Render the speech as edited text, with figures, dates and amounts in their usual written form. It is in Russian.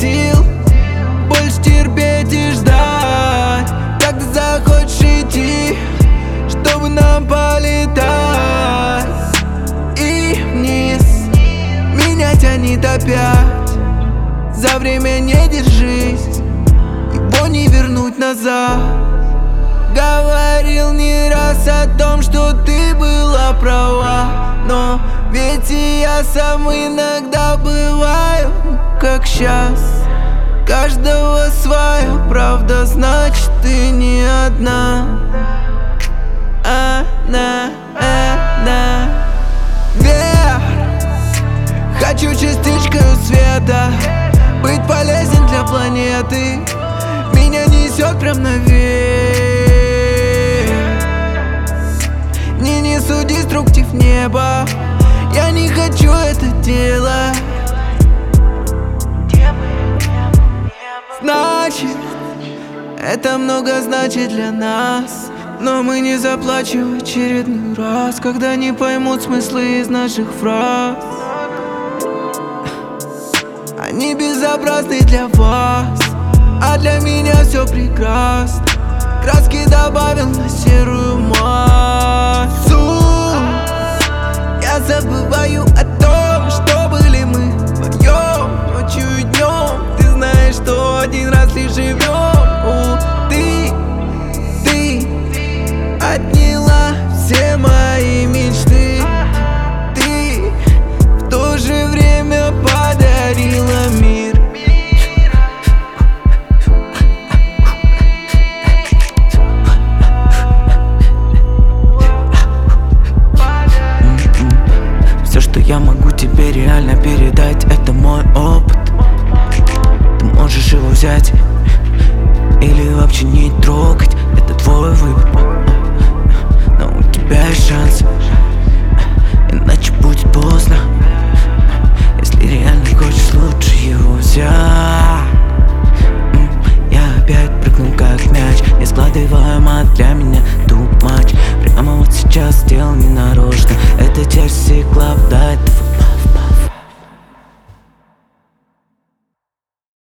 сил больше терпеть и ждать, когда захочешь идти, чтобы нам полетать и вниз. Меня тянет опять, за время не держись, его не вернуть назад. Говорил не раз о том, что ты была права, но ведь и я сам иногда бываю, как щас. Каждого своя правда, значит ты не одна. Вверх, хочу частичкой света, быть полезен для планеты. Меня несет прям наверх. Не несу деструктив неба, я не хочу это делать. Значит, это много значит для нас, но мы не заплачем в очередной раз, когда не поймут смыслы из наших фраз. Они безобразны для вас, а для меня все прекрасно. Краски добавил на серую массу. Я забываю о том, что были мы вдвоем, ночью и днем. Ты знаешь, что один раз лишь живем. Ты отняла все мои мечты. Ты в то же время подарила мир. Все, что я могу тебе реально передать, это мой опыт. Ты можешь его взять или вообще не трогать, это твой выбор. Но у тебя есть шанс, иначе будет поздно. Если реально хочешь, лучше его взять. Я опять прыгнул как мяч, не складывая мат, для меня too much. Прямо вот сейчас сделал не нарочно, это часть стекла.